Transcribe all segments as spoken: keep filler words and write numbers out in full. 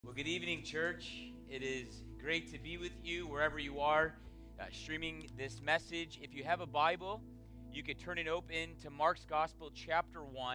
Well, good evening, church. It is great to be with you wherever you are uh, streaming this message. If you have a Bible, you could turn it open to Mark's Gospel, chapter one,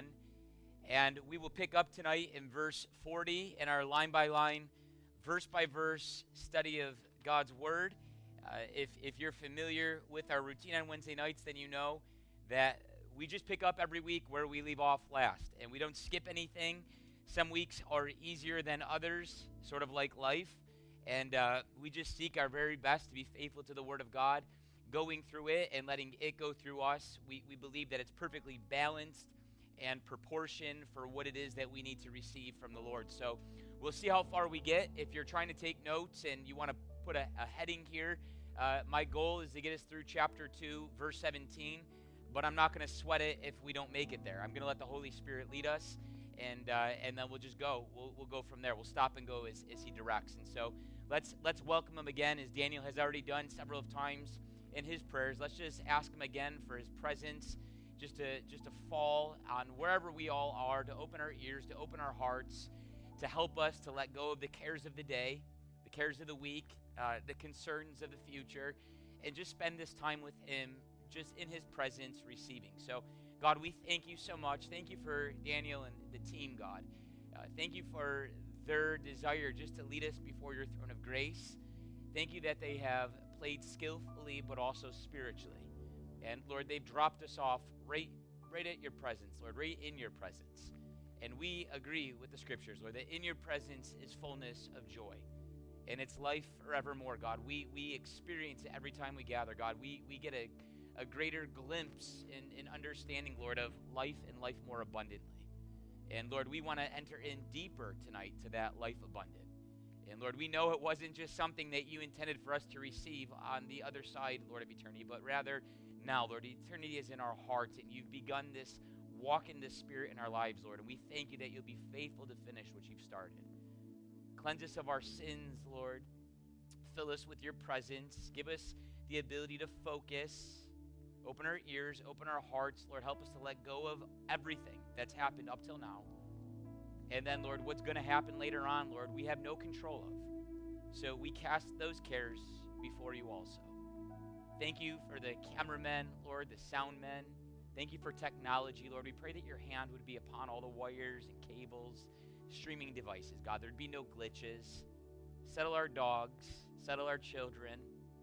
and we will pick up tonight in verse forty in our line-by-line, verse-by-verse study of God's Word. Uh, if, if you're familiar with our routine on Wednesday nights, then you know that we just pick up every week where we leave off last, and we don't skip anything. Some weeks are easier than others, sort of like life, and uh, we just seek our very best to be faithful to the Word of God, going through it and letting it go through us. We, we believe that it's perfectly balanced and proportioned for what it is that we need to receive from the Lord. So we'll see how far we get. If you're trying to take notes and you want to put a, a heading here, uh, my goal is to get us through chapter two, verse seventeen, but I'm not going to sweat it if we don't make it there. I'm going to let the Holy Spirit lead us. And uh, and then we'll just go. We'll we'll go from there. We'll stop and go as, as he directs. And so let's let's welcome him again, as Daniel has already done several of times in his prayers. Let's just ask him again for his presence, just to just to fall on wherever we all are, to open our ears, to open our hearts, to help us to let go of the cares of the day, the cares of the week, uh, the concerns of the future, and just spend this time with him, just in his presence, receiving. So, God, we thank you so much. Thank you for Daniel and the team, God. Uh, thank you for their desire just to lead us before your throne of grace. Thank you that they have played skillfully but also spiritually. And, Lord, they've dropped us off right, right at your presence, Lord, right in your presence. And we agree with the Scriptures, Lord, that in your presence is fullness of joy. And it's life forevermore, God. We we experience it every time we gather, God. We, we get a... a greater glimpse in, in understanding, Lord, of life and life more abundantly. And, Lord, we want to enter in deeper tonight to that life abundant. And, Lord, we know it wasn't just something that you intended for us to receive on the other side, Lord, of eternity, but rather now, Lord, eternity is in our hearts, and you've begun this walk in the Spirit in our lives, Lord, and we thank you that you'll be faithful to finish what you've started. Cleanse us of our sins, Lord. Fill us with your presence. Give us the ability to focus. Open our ears, open our hearts. Lord, help us to let go of everything that's happened up till now. And then, Lord, what's going to happen later on, Lord, we have no control of. So we cast those cares before you also. Thank you for the cameramen, Lord, the sound men. Thank you for technology, Lord. We pray that your hand would be upon all the wires and cables, streaming devices. God, there'd be no glitches. Settle our dogs, settle our children.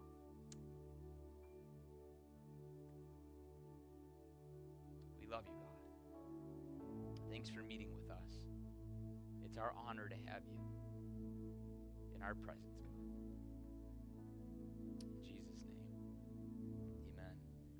Love you, God. Thanks for meeting with us. It's our honor to have you in our presence, God. In Jesus' name, amen.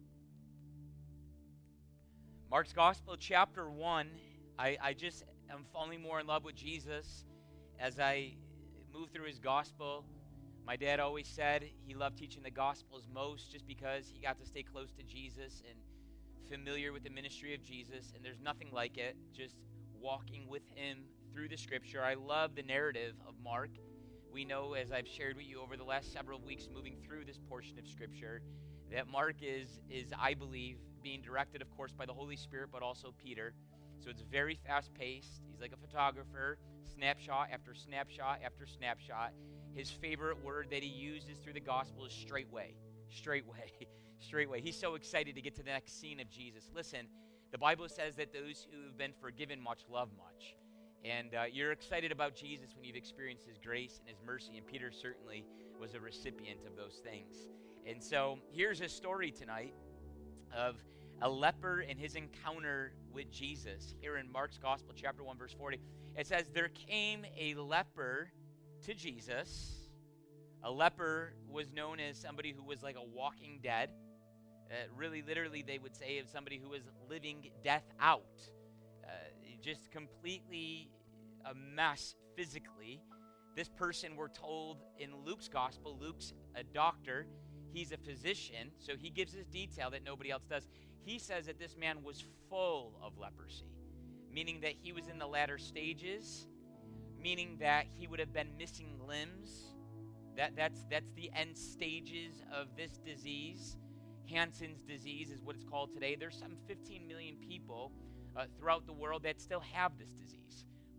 Mark's Gospel, chapter one. I, I just am falling more in love with Jesus as I move through his gospel. My dad always said he loved teaching the Gospels most just because he got to stay close to Jesus and familiar with the ministry of Jesus, and there's nothing like it, just walking with him through the Scripture. I love the narrative of Mark. We know, as I've shared with you over the last several weeks moving through this portion of Scripture, that Mark is, is I believe, being directed, of course, by the Holy Spirit, but also Peter. So it's very fast-paced. He's like a photographer, snapshot after snapshot after snapshot. His favorite word that he uses through the gospel is straightway. Straightway. Straightway. He's so excited to get to the next scene of Jesus. Listen, the Bible says that those who have been forgiven much love much. And uh, you're excited about Jesus when you've experienced his grace and his mercy, and Peter certainly was a recipient of those things. And so here's a story tonight of a leper and his encounter with Jesus here in Mark's Gospel, chapter one, verse forty. It says, there came a leper to Jesus. A leper was known as somebody who was like a walking dead. Uh, really, literally, they would say of somebody who was living death out. Uh, just completely a mess physically. This person, we're told in Luke's gospel, Luke's a doctor. He's a physician, so he gives us detail that nobody else does. He says that this man was full of leprosy, meaning that he was in the latter stages, meaning that he would have been missing limbs. That, that's, that's the end stages of this disease. Hansen's disease is what it's called today. There's some fifteen million people uh, throughout the world that still have this disease.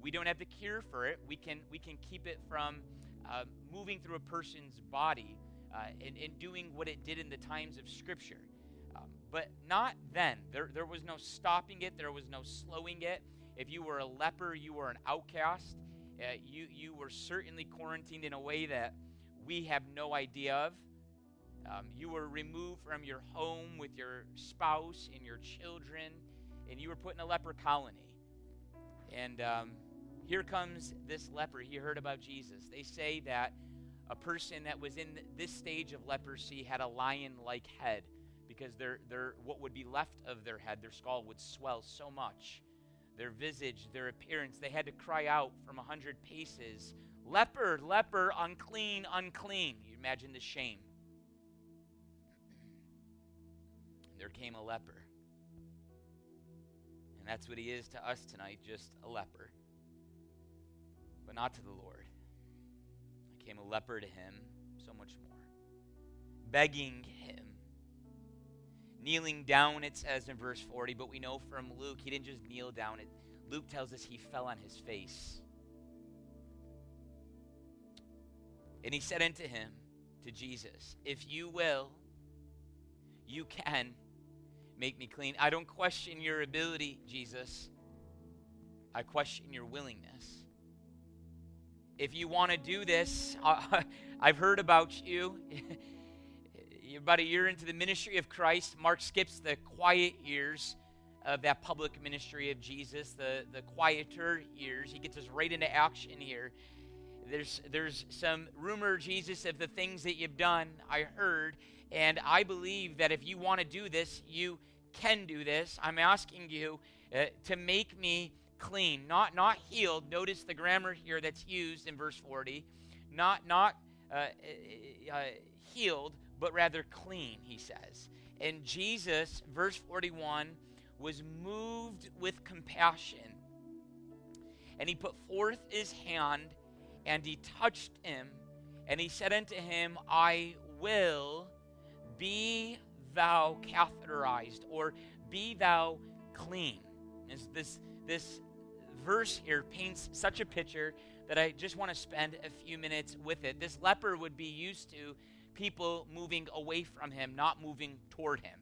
We don't have the cure for it. We can we can keep it from uh, moving through a person's body uh, and, and doing what it did in the times of Scripture. Um, but not then. There, there was no stopping it. There was no slowing it. If you were a leper, you were an outcast. Uh, you, you were certainly quarantined in a way that we have no idea of. Um, you were removed from your home with your spouse and your children, and you were put in a leper colony. And um, here comes this leper. He heard about Jesus. They say that a person that was in this stage of leprosy had a lion-like head, because their their what would be left of their head, their skull, would swell so much. Their visage, their appearance, they had to cry out from a hundred paces, "Leper, leper, unclean, unclean." You imagine the shame. There came a leper. And that's what he is to us tonight, just a leper. But not to the Lord. I came a leper to him, so much more. Begging him. Kneeling down, it says in verse forty, but we know from Luke, he didn't just kneel down. It, Luke tells us he fell on his face. And he said unto him, to Jesus, "If you will, you can make me clean." I don't question your ability, Jesus. I question your willingness. If you want to do this, uh, I've heard about you. You're about a year into the ministry of Christ. Mark skips the quiet years of that public ministry of Jesus, the, the quieter years. He gets us right into action here. There's, there's some rumor, Jesus, of the things that you've done, I heard, and I believe that if you want to do this, you can do this. I'm asking you uh, to make me clean, not not healed. Notice the grammar here that's used in verse forty. Not, not uh, uh, healed, but rather clean, he says. And Jesus, verse forty-one, was moved with compassion. And he put forth his hand, and he touched him, and he said unto him, "I will, be thou catheterized," or "be thou clean." This, this, this verse here paints such a picture that I just want to spend a few minutes with it. This leper would be used to people moving away from him, not moving toward him.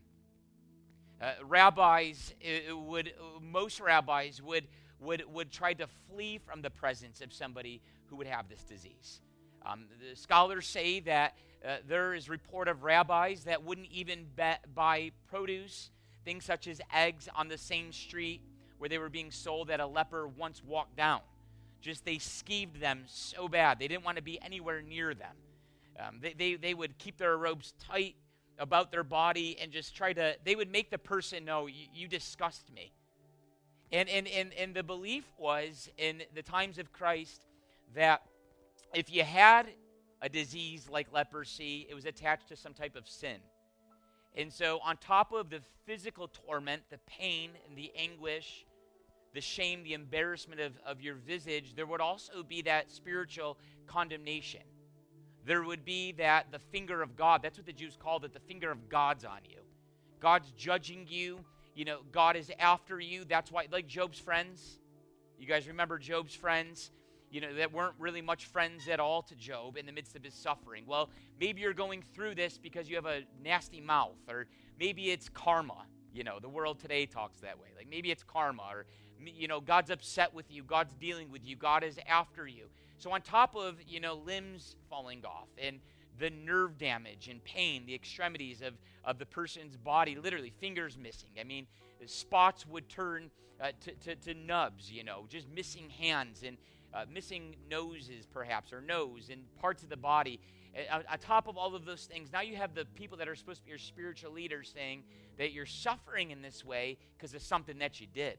Uh, rabbis uh, would, most rabbis would, would, would try to flee from the presence of somebody who would have this disease. Um, the scholars say that uh, there is report of rabbis that wouldn't even bet, buy produce, things such as eggs, on the same street where they were being sold that a leper once walked down. Just they skeeved them so bad. They didn't want to be anywhere near them. Um, they, they, they would keep their robes tight about their body and just try to, they would make the person know, you, you disgust me. And, and, and, and the belief was in the times of Christ that if you had a disease like leprosy, it was attached to some type of sin. And so on top of the physical torment, the pain and the anguish, the shame, the embarrassment of, of your visage, there would also be that spiritual condemnation. There would be that the finger of God. That's what the Jews called it, the finger of God's on you. God's judging you. You know, God is after you. That's why, like Job's friends. You guys remember Job's friends? You know, that weren't really much friends at all to Job in the midst of his suffering. Well, maybe you're going through this because you have a nasty mouth, or maybe it's karma. You know, the world today talks that way. Like maybe it's karma, or, you know, God's upset with you. God's dealing with you. God is after you. So on top of, you know, limbs falling off and the nerve damage and pain, the extremities of, of the person's body, literally fingers missing. I mean, spots would turn uh, to, to, to nubs, you know, just missing hands and uh, missing noses perhaps, or nose and parts of the body. Uh, on top of all of those things, now you have the people that are supposed to be your spiritual leaders saying that you're suffering in this way because of something that you did.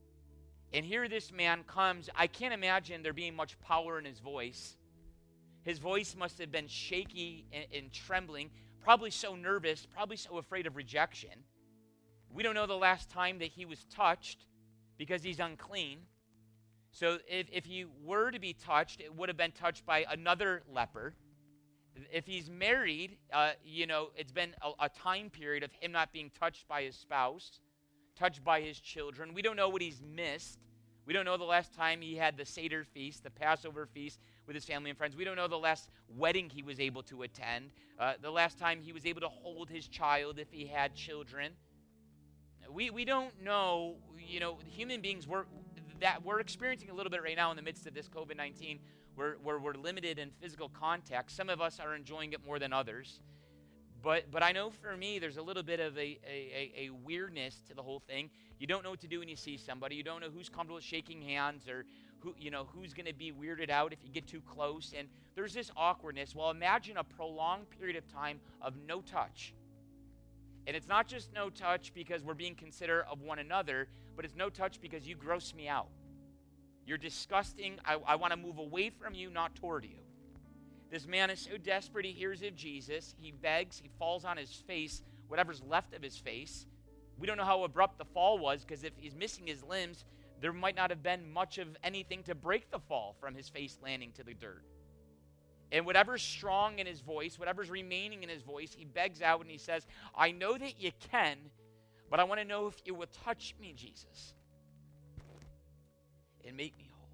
And here this man comes. I can't imagine there being much power in his voice. His voice must have been shaky and, and trembling, probably so nervous, probably so afraid of rejection. We don't know the last time that he was touched because he's unclean. So if, if he were to be touched, it would have been touched by another leper. If he's married, uh, you know, it's been a, a time period of him not being touched by his spouse, touched by his children. We don't know what he's missed. We don't know the last time he had the Seder feast, the Passover feast with his family and friends. We don't know the last wedding he was able to attend, uh, the last time he was able to hold his child if he had children. We we don't know, you know, human beings, we're, that we're experiencing a little bit right now in the midst of this covid nineteen, where, where we're limited in physical contact. Some of us are enjoying it more than others. But but I know for me, there's a little bit of a, a, a weirdness to the whole thing. You don't know what to do when you see somebody. You don't know who's comfortable with shaking hands, or who you know who's going to be weirded out if you get too close. And there's this awkwardness. Well, imagine a prolonged period of time of no touch. And it's not just no touch because we're being considerate of one another, but it's no touch because you gross me out. You're disgusting. I, I want to move away from you, not toward you. This man is so desperate, he hears of Jesus. He begs. He falls on his face, whatever's left of his face. We don't know how abrupt the fall was, because if he's missing his limbs, there might not have been much of anything to break the fall from his face landing to the dirt. And whatever's strong in his voice, whatever's remaining in his voice, he begs out and he says, I know that you can, but I want to know if you will touch me, Jesus, and make me whole.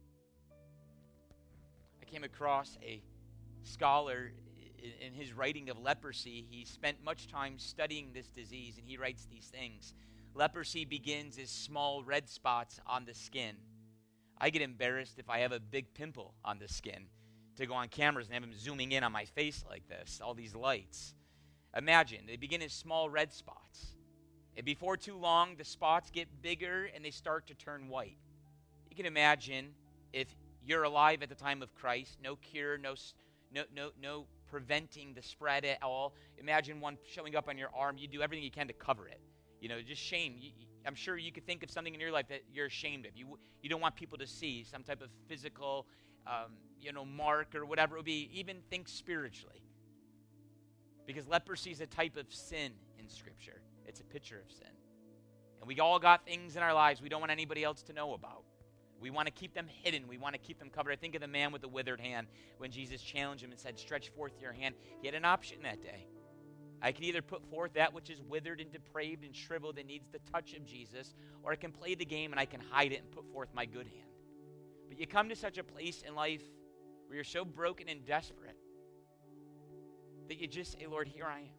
I came across a scholar in his writing of leprosy. He spent much time studying this disease, and he writes these things. Leprosy begins as small red spots on the skin. I get embarrassed if I have a big pimple on the skin to go on cameras and have them zooming in on my face like this, all these lights. Imagine, they begin as small red spots. And before too long, the spots get bigger and they start to turn white. You can imagine if you're alive at the time of Christ, no cure, no no no no preventing the spread at all. Imagine one showing up on your arm. You do everything you can to cover it. You know, just shame. You, I'm sure you could think of something in your life that you're ashamed of. You you don't want people to see some type of physical, um, you know, mark or whatever it would be. Even think spiritually. Because leprosy is a type of sin in Scripture. It's a picture of sin. And we all got things in our lives we don't want anybody else to know about. We want to keep them hidden. We want to keep them covered. I think of the man with the withered hand when Jesus challenged him and said, stretch forth your hand. He had an option that day. I can either put forth that which is withered and depraved and shriveled and needs the touch of Jesus, or I can play the game and I can hide it and put forth my good hand. But you come to such a place in life where you're so broken and desperate that you just say, Lord, here I am.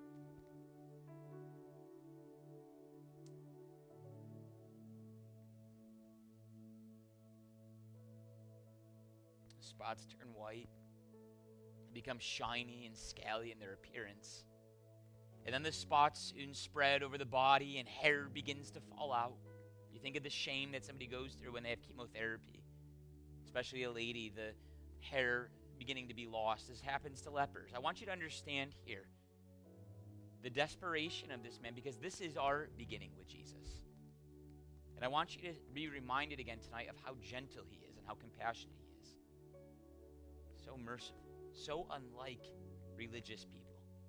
Spots turn white, become shiny and scaly in their appearance. And then the spots soon spread over the body and hair begins to fall out. You think of the shame that somebody goes through when they have chemotherapy, especially a lady, the hair beginning to be lost. This happens to lepers. I want you to understand here the desperation of this man, because this is our beginning with Jesus. And I want you to be reminded again tonight of how gentle he is and how compassionate he is. So merciful, so unlike religious people.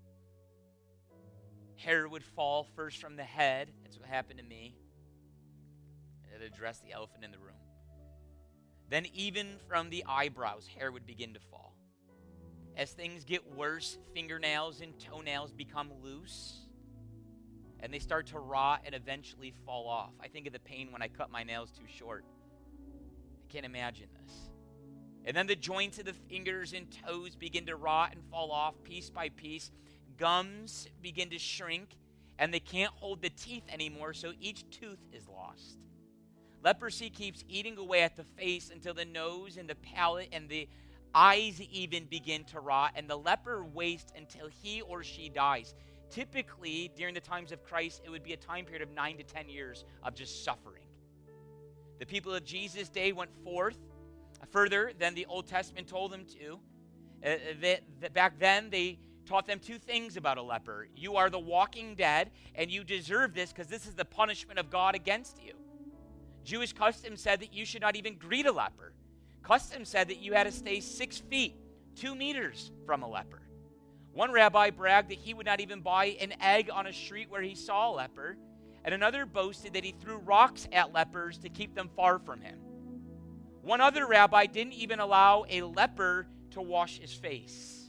Hair would fall first from the head. That's what happened to me. It addressed the elephant in the room. Then even from the eyebrows, hair would begin to fall. As things get worse, fingernails and toenails become loose, and they start to rot and eventually fall off. I think of the pain when I cut my nails too short. I can't imagine this. And then the joints of the fingers and toes begin to rot and fall off piece by piece. Gums begin to shrink, and they can't hold the teeth anymore, so each tooth is lost. Leprosy keeps eating away at the face until the nose and the palate and the eyes even begin to rot, and the leper wastes until he or she dies. Typically, during the times of Christ, it would be a time period of nine to ten years of just suffering. The people of Jesus' day went forth further than the Old Testament told them to. Uh, that, that back then, they taught them two things about a leper. You are the walking dead, and you deserve this because this is the punishment of God against you. Jewish custom said that you should not even greet a leper. Custom said that you had to stay six feet, two meters from a leper. One rabbi bragged that he would not even buy an egg on a street where he saw a leper, and another boasted that he threw rocks at lepers to keep them far from him. One other rabbi didn't even allow a leper to wash his face.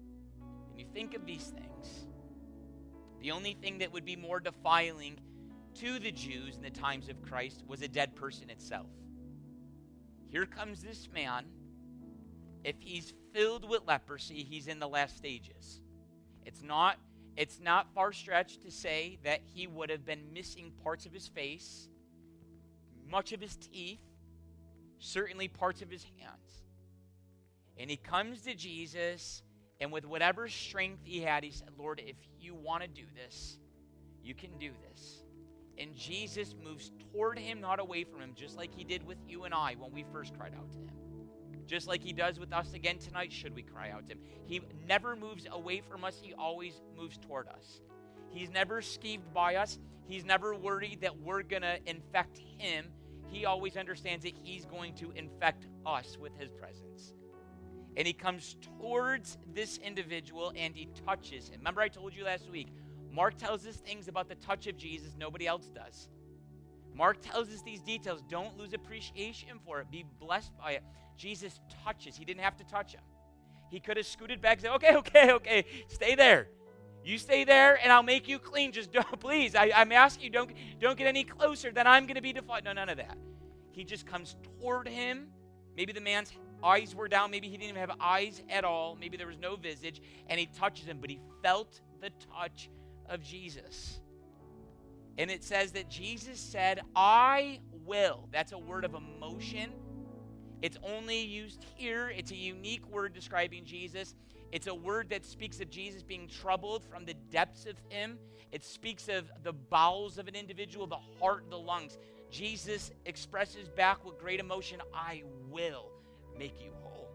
When you think of these things, the only thing that would be more defiling to the Jews in the times of Christ was a dead person itself. Here comes this man. If he's filled with leprosy, he's in the last stages. It's not, it's not far-stretched to say that he would have been missing parts of his face, much of his teeth, certainly parts of his hands. And he comes to Jesus, and with whatever strength he had, he said, Lord, if you want to do this, you can do this. And Jesus moves toward him, not away from him, just like he did with you and I when we first cried out to him. Just like he does with us again tonight, should we cry out to him. He never moves away from us. He always moves toward us. He's never skeeved by us. He's never worried that we're going to infect him. He always understands that he's going to infect us with his presence. And he comes towards this individual and he touches him. Remember I told you last week, Mark tells us things about the touch of Jesus nobody else does. Mark tells us these details. Don't lose appreciation for it. Be blessed by it. Jesus touches. He didn't have to touch him. He could have scooted back and said, okay, okay, okay, stay there. You stay there and I'll make you clean. Just don't, please, I, I'm asking you, don't, don't get any closer, then I'm going to be defiled. No, none of that. He just comes toward him. Maybe the man's eyes were down. Maybe he didn't even have eyes at all. Maybe there was no visage. And he touches him, but he felt the touch of Jesus. And it says that Jesus said, I will. That's a word of emotion. It's only used here. It's a unique word describing Jesus. It's a word that speaks of Jesus being troubled from the depths of him. It speaks of the bowels of an individual, the heart, the lungs. Jesus expresses back with great emotion, I will make you whole.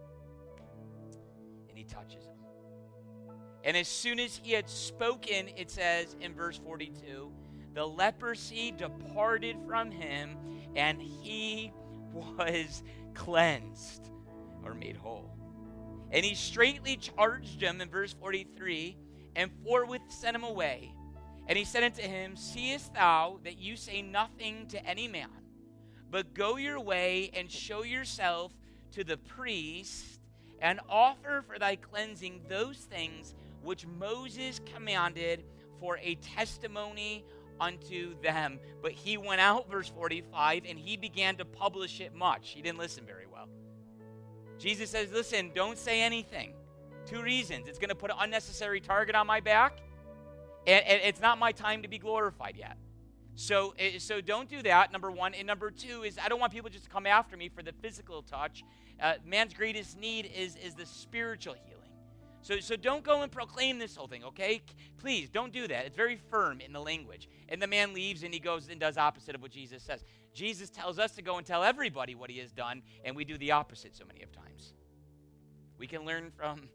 And he touches him. And as soon as he had spoken, it says in verse forty-two, the leprosy departed from him, and he was cleansed or made whole. And he straightly charged him in verse forty-three, and forthwith sent him away. And he said unto him, seest thou that you say nothing to any man, but go your way and show yourself to the priest, and offer for thy cleansing those things which Moses commanded for a testimony unto them. But he went out, verse forty-five, and he began to publish it much. He didn't listen very well. Jesus says, listen, don't say anything. Two reasons. It's going to put an unnecessary target on my back, and, and it's not my time to be glorified yet. So, so don't do that, number one. And number two is I don't want people just to come after me for the physical touch. Uh, man's greatest need is, is the spiritual healing. So, so don't go and proclaim this whole thing, okay? Please, don't do that. It's very firm in the language. And the man leaves and he goes and does opposite of what Jesus says. Jesus tells us to go and tell everybody what he has done, and we do the opposite so many of times. We can learn from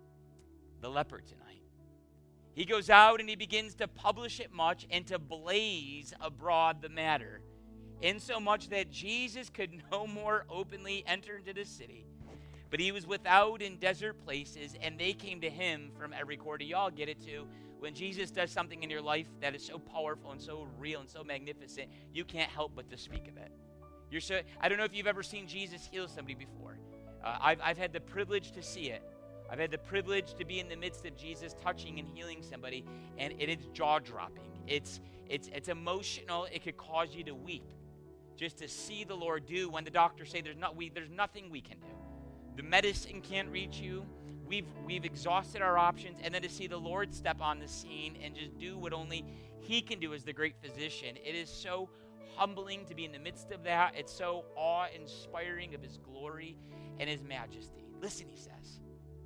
the leper tonight. He goes out and he begins to publish it much and to blaze abroad the matter, insomuch that Jesus could no more openly enter into the city, but he was without in desert places, and they came to him from every quarter. Y'all get it too. When Jesus does something in your life that is so powerful and so real and so magnificent, you can't help but to speak of it. You're so, I don't know if you've ever seen Jesus heal somebody before. Uh, I've, I've had the privilege to see it. I've had the privilege to be in the midst of Jesus touching and healing somebody, and it is jaw-dropping. It's, it's, it's emotional. It could cause you to weep just to see the Lord do when the doctors say there's, not, we, there's nothing we can do. The medicine can't reach you. We've, we've exhausted our options, and then to see the Lord step on the scene and just do what only he can do as the great physician. It is so humbling to be in the midst of that. It's so awe-inspiring of his glory and his majesty. Listen, he says,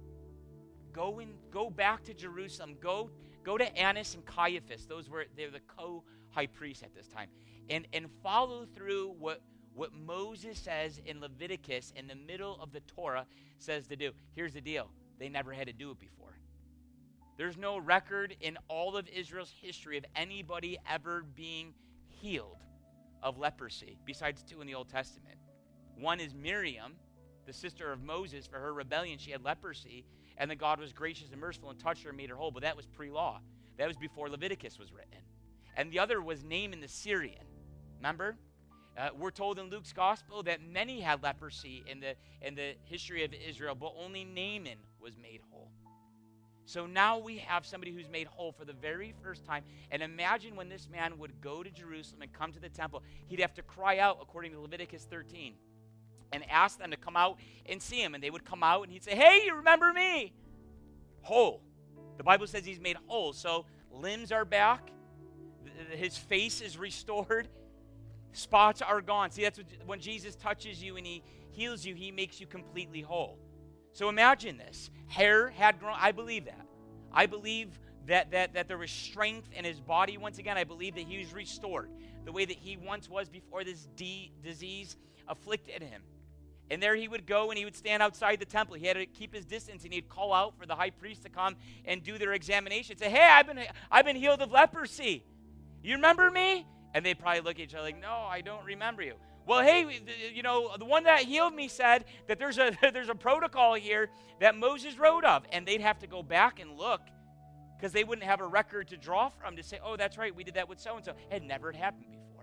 go and go back to Jerusalem. Go, go to Annas and Caiaphas. Those were they were the co-high priests at this time, and and follow through what what Moses says in Leviticus in the middle of the Torah says to do. Here's the deal: they never had to do it before. There's no record in all of Israel's history of anybody ever being healed of leprosy, besides two in the Old Testament. One is Miriam, the sister of Moses. For her rebellion, she had leprosy, and then God was gracious and merciful and touched her and made her whole. But that was pre-law. That was before Leviticus was written. And the other was Naaman the Syrian. Remember? Uh, we're told in Luke's gospel that many had leprosy in the in the history of Israel, but only Naaman was made whole. So now we have somebody who's made whole for the very first time. And imagine when this man would go to Jerusalem and come to the temple, he'd have to cry out, according to Leviticus thirteen, and ask them to come out and see him. And they would come out, and he'd say, hey, you remember me? Whole. The Bible says he's made whole. So limbs are back. His face is restored. Spots are gone. See, that's what, when Jesus touches you and he heals you, he makes you completely whole. So imagine this. Hair had grown. I believe that. I believe that, that, that there was strength in his body once again. I believe that he was restored the way that he once was before this de- disease afflicted him. And there he would go and he would stand outside the temple. He had to keep his distance, and he'd call out for the high priest to come and do their examination. Say, hey, I've been, I've been healed of leprosy. You remember me? And they'd probably look at each other like, no, I don't remember you. Well, hey, you know, the one that healed me said that there's a there's a protocol here that Moses wrote of. And they'd have to go back and look because they wouldn't have a record to draw from to say, oh, that's right, we did that with so-and-so. It had never happened before.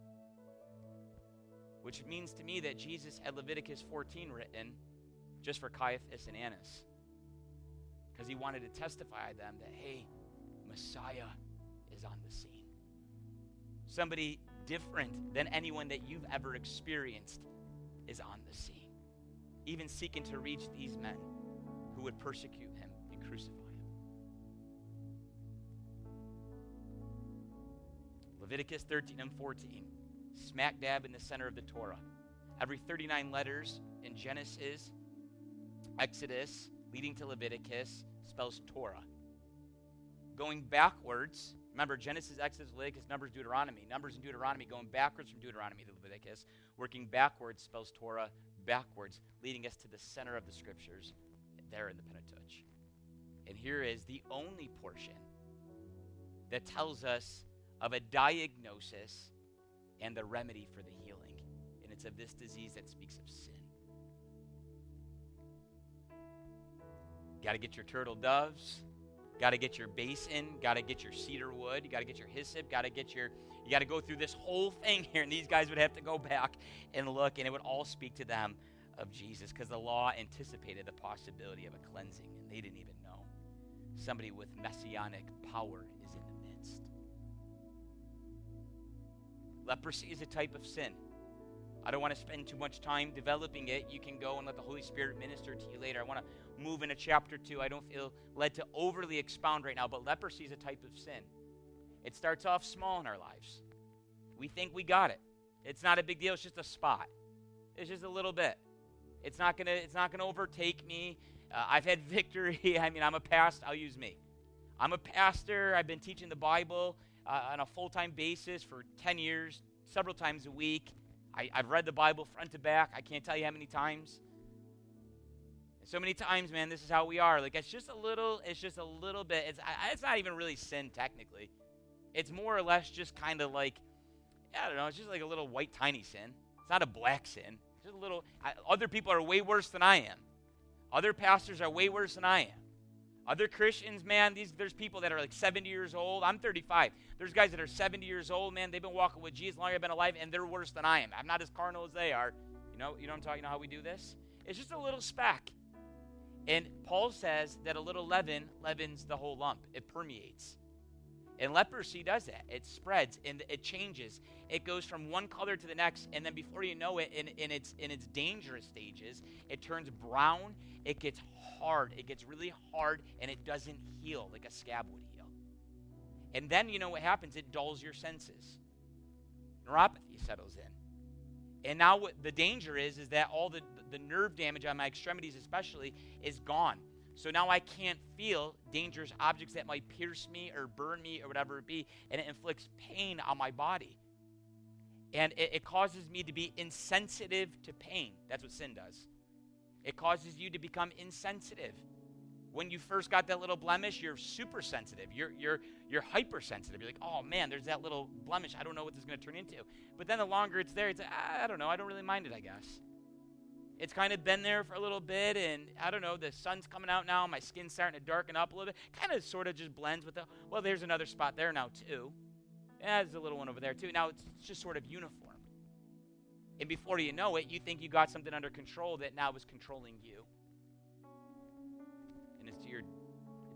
Which means to me that Jesus had Leviticus fourteen written just for Caiaphas and Annas. Because he wanted to testify to them that, hey, Messiah is on the scene. Somebody different than anyone that you've ever experienced is on the scene, even seeking to reach these men who would persecute him and crucify him. Leviticus thirteen and fourteen, smack dab in the center of the Torah. Every thirty-nine letters in Genesis, Exodus, leading to Leviticus, spells Torah. Going backwards, remember, Genesis, Exodus, Leviticus, Numbers, Deuteronomy. Numbers and Deuteronomy, going backwards from Deuteronomy to Leviticus. Working backwards spells Torah backwards, leading us to the center of the Scriptures, there in the Pentateuch. And here is the only portion that tells us of a diagnosis and the remedy for the healing. And it's of this disease that speaks of sin. Got to get your turtle doves. Got to get your basin, got to get your cedar wood, you got to get your hyssop, got to get your, you got to go through this whole thing here, and these guys would have to go back and look, and it would all speak to them of Jesus, because the law anticipated the possibility of a cleansing, and they didn't even know. Somebody with messianic power is in the midst. Leprosy is a type of sin. I don't want to spend too much time developing it. You can go and let the Holy Spirit minister to you later. I want to move into chapter two. I don't feel led to overly expound right now, but leprosy is a type of sin. It starts off small in our lives. We think we got it. It's not a big deal. It's just a spot. It's just a little bit. It's not gonna. It's not gonna overtake me. Uh, I've had victory. I mean, I'm a pastor. I'll use me. I'm a pastor. I've been teaching the Bible uh, on a full-time basis for ten years, several times a week. I, I've read the Bible front to back. I can't tell you how many times. And so many times, man, this is how we are. Like, it's just a little, it's just a little bit. It's, I, it's not even really sin, technically. It's more or less just kind of like, I don't know, it's just like a little white tiny sin. It's not a black sin. It's just a little, I, other people are way worse than I am. Other pastors are way worse than I am. Other Christians, man, these there's people that are like seventy years old. I'm thirty-five. There's guys that are seventy years old, man. They've been walking with Jesus longer, I've been alive, and they're worse than I am. I'm not as carnal as they are. You know, you know what I'm talking. You know how we do this? It's just a little speck. And Paul says that a little leaven leavens the whole lump. It permeates. And leprosy does that. It spreads and it changes. It goes from one color to the next, and then before you know it, in, in its in its dangerous stages, it turns brown. It gets hard. It gets really hard, and it doesn't heal like a scab would heal. And then you know what happens? It dulls your senses. Neuropathy settles in. And now what the danger is, is that all the, the nerve damage on my extremities especially is gone. So now I can't feel dangerous objects that might pierce me or burn me or whatever it be, and it inflicts pain on my body. And it, it causes me to be insensitive to pain. That's what sin does. It causes you to become insensitive. When you first got that little blemish, you're super sensitive. You're you're you're hypersensitive. You're like, oh man, there's that little blemish. I don't know what this is going to turn into. But then the longer it's there, it's like, I don't know. I don't really mind it, I guess. It's kind of been there for a little bit, and I don't know, the sun's coming out now, my skin's starting to darken up a little bit. Kind of sort of just blends with the, well, there's another spot there now too. Yeah, there's a little one over there too. Now it's just sort of uniform. And before you know it, you think you got something under control that now is controlling you. And it's to your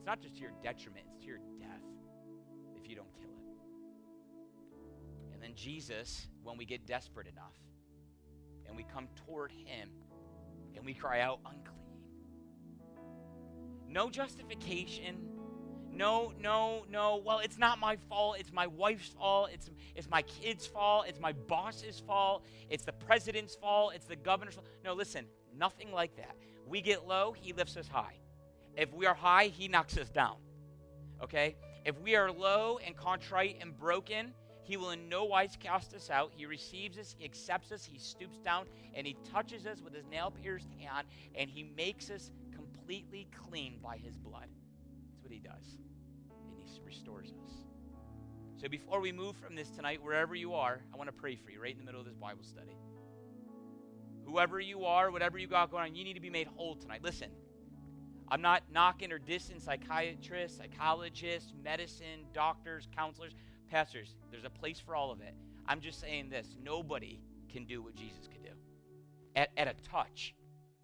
It's not just to your detriment, it's to your death if you don't kill it. And then Jesus, when we get desperate enough and we come toward him and we cry out, unclean. No justification. No, no, no. Well, it's not my fault. It's my wife's fault. It's, it's my kid's fault. It's my boss's fault. It's the president's fault. It's the governor's fault. No, listen, nothing like that. We get low, he lifts us high. If we are high, he knocks us down. Okay? If we are low and contrite and broken, he will in no wise cast us out. He receives us, he accepts us, he stoops down, and he touches us with his nail-pierced hand, and he makes us completely clean by his blood. That's what he does. And he restores us. So before we move from this tonight, wherever you are, I want to pray for you right in the middle of this Bible study. Whoever you are, whatever you got going on, you need to be made whole tonight. Listen, I'm not knocking or dissing psychiatrists, psychologists, medicine, doctors, counselors, pastors. There's a place for all of it. I'm just saying this. Nobody can do what Jesus could do at, at a touch.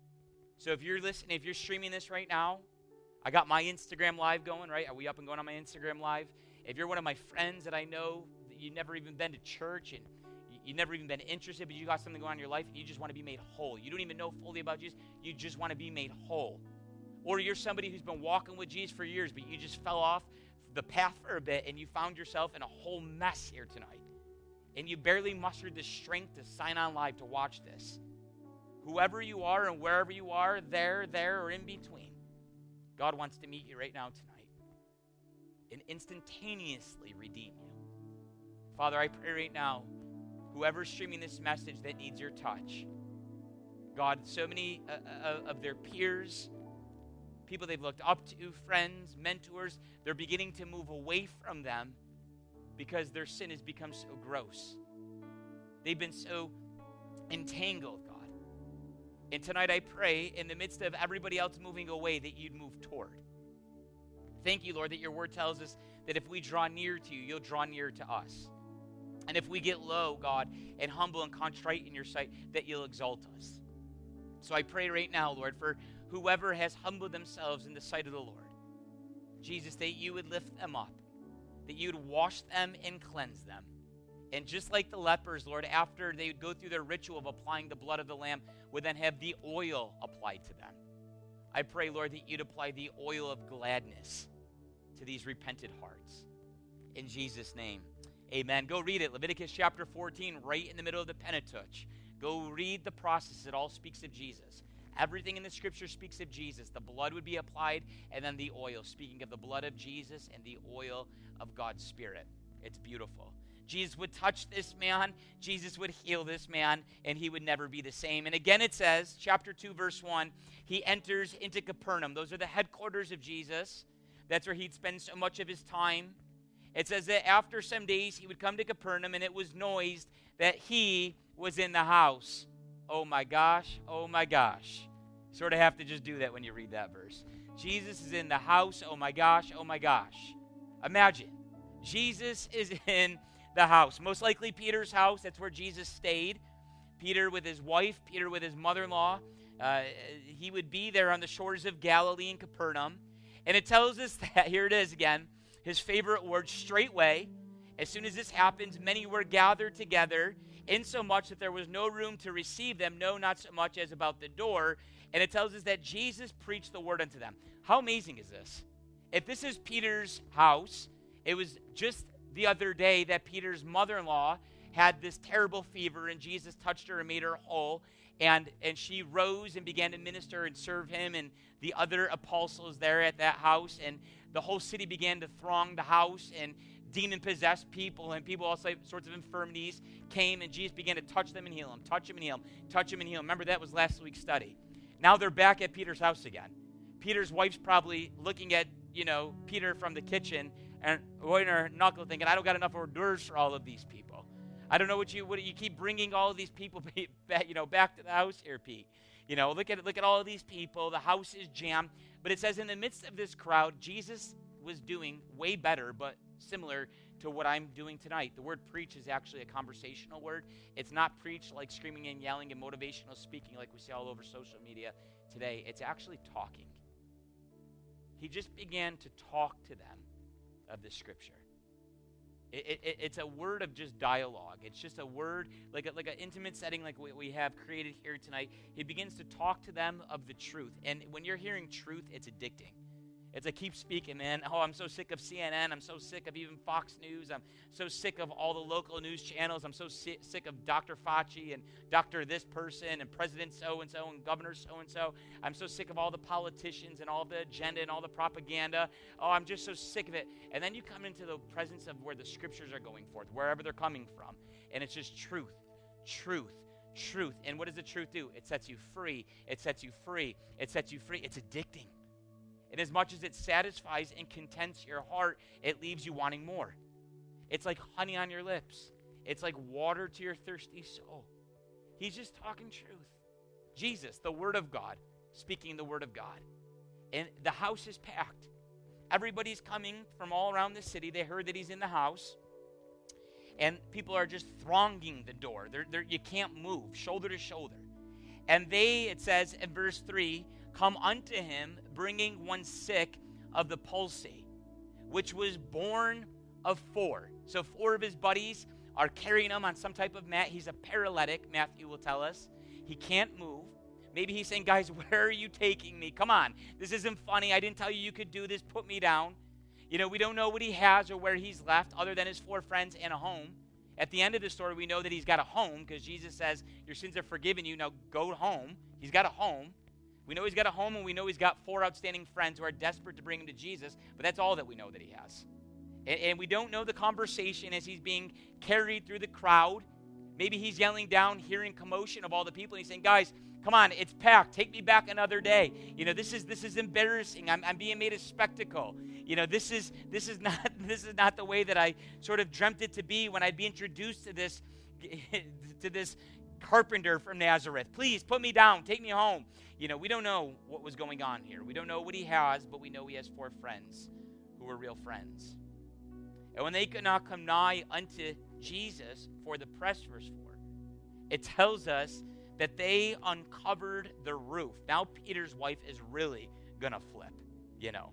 So if you're listening, if you're streaming this right now, I got my Instagram Live going, right? Are we up and going on my Instagram Live? If you're one of my friends that I know that you've never even been to church and you've never even been interested, but you got something going on in your life and you just want to be made whole. You don't even know fully about Jesus. You just want to be made whole. Or you're somebody who's been walking with Jesus for years, but you just fell off the path for a bit and you found yourself in a whole mess here tonight. And you barely mustered the strength to sign on live to watch this. Whoever you are and wherever you are, there, there, or in between, God wants to meet you right now tonight and instantaneously redeem you. Father, I pray right now, whoever's streaming this message that needs your touch, God, so many uh, uh, of their peers, people they've looked up to, friends, mentors, they're beginning to move away from them because their sin has become so gross. They've been so entangled, God. And tonight I pray, in the midst of everybody else moving away, that you'd move toward. Thank you, Lord, that your word tells us that if we draw near to you, you'll draw near to us. And if we get low, God, and humble and contrite in your sight, that you'll exalt us. So I pray right now, Lord, for whoever has humbled themselves in the sight of the Lord, Jesus, that you would lift them up, that you would wash them and cleanse them. And just like the lepers, Lord, after they would go through their ritual of applying the blood of the Lamb, would then have the oil applied to them. I pray, Lord, that you'd apply the oil of gladness to these repented hearts. In Jesus' name, amen. Go read it. Leviticus chapter fourteen, right in the middle of the Pentateuch. Go read the process. It all speaks of Jesus. Everything in the scripture speaks of Jesus. The blood would be applied, and then the oil, speaking of the blood of Jesus and the oil of God's Spirit. It's beautiful. Jesus would touch this man, Jesus would heal this man, and he would never be the same. And again it says, chapter two, verse one, he enters into Capernaum. Those are the headquarters of Jesus. That's where he'd spend so much of his time. It says that after some days he would come to Capernaum, and it was noised that he was in the house. Oh my gosh, oh my gosh. You sort of have to just do that when you read that verse. Jesus is in the house, oh my gosh, oh my gosh. Imagine, Jesus is in the house. Most likely Peter's house. That's where Jesus stayed. Peter with his wife, Peter with his mother-in-law. Uh, he would be there on the shores of Galilee in Capernaum. And it tells us that, here it is again, his favorite word, straightway. As soon as this happens, many were gathered together, insomuch that there was no room to receive them, no, not so much as about the door. And it tells us that Jesus preached the word unto them. How amazing is this? If this is Peter's house, it was just the other day that Peter's mother-in-law had this terrible fever, and Jesus touched her and made her whole, and, and she rose and began to minister and serve him and the other apostles there at that house, and the whole city began to throng the house, and demon-possessed people and people all sorts of infirmities came, and Jesus began to touch them and heal them, touch them and heal them, touch them and heal them. Remember, that was last week's study. Now they're back at Peter's house again. Peter's wife's probably looking at, you know, Peter from the kitchen and pointing her knuckle thinking, I don't got enough hors d'oeuvres for all of these people. I don't know what you what you keep bringing all of these people back, you know, back to the house here, Pete. You know, look at look at all of these people. The house is jammed. But it says in the midst of this crowd, Jesus was doing way better, but similar to what I'm doing tonight. The word preach is actually a conversational word. It's not preach like screaming and yelling and motivational speaking like we see all over social media today. It's actually talking. he just began to talk to them of the scripture. It, it, it's a word of just dialogue. It's just a word, like a, like an intimate setting like what we have created here tonight. He begins to talk to them of the truth. And when you're hearing truth, it's addicting. It's like, keep speaking, man. Oh, I'm so sick of C N N. I'm so sick of even Fox News. I'm so sick of all the local news channels. I'm so si- sick of Doctor Fauci and Doctor this person and President so-and-so and Governor so-and-so. I'm so sick of all the politicians and all the agenda and all the propaganda. Oh, I'm just so sick of it. And then you come into the presence of where the scriptures are going forth, wherever they're coming from. And it's just truth, truth, truth. And what does the truth do? It sets you free. It sets you free. It sets you free. It's addicting. And as much as it satisfies and contents your heart, it leaves you wanting more. It's like honey on your lips. It's like water to your thirsty soul. He's just talking truth. Jesus, the Word of God, speaking the Word of God. And the house is packed. Everybody's coming from all around the city. They heard that he's in the house. And people are just thronging the door. They're, they're, you can't move, shoulder to shoulder. And they, it says in verse three, come unto him, bringing one sick of the palsy, which was born of four. So four of his buddies are carrying him on some type of mat. He's a paralytic, Matthew will tell us. He can't move. Maybe he's saying, guys, where are you taking me? Come on. This isn't funny. I didn't tell you you could do this. Put me down. You know, we don't know what he has or where he's left other than his four friends and a home. At the end of the story, we know that he's got a home because Jesus says, your sins are forgiven you. Now go home. He's got a home. We know he's got a home, and we know he's got four outstanding friends who are desperate to bring him to Jesus, but that's all that we know that he has. And, and we don't know the conversation as he's being carried through the crowd. Maybe he's yelling down, hearing commotion of all the people, and he's saying, guys, come on, it's packed. Take me back another day. You know, this is this is embarrassing. I'm, I'm being made a spectacle. You know, this is this is not this is not the way that I sort of dreamt it to be when I'd be introduced to this to this carpenter from Nazareth. Please put me down. Take me home. You know, we don't know what was going on here. We don't know what he has, but we know he has four friends who were real friends. And when they could not come nigh unto Jesus for the press, verse four, it tells us that they uncovered the roof. Now Peter's wife is really going to flip, you know.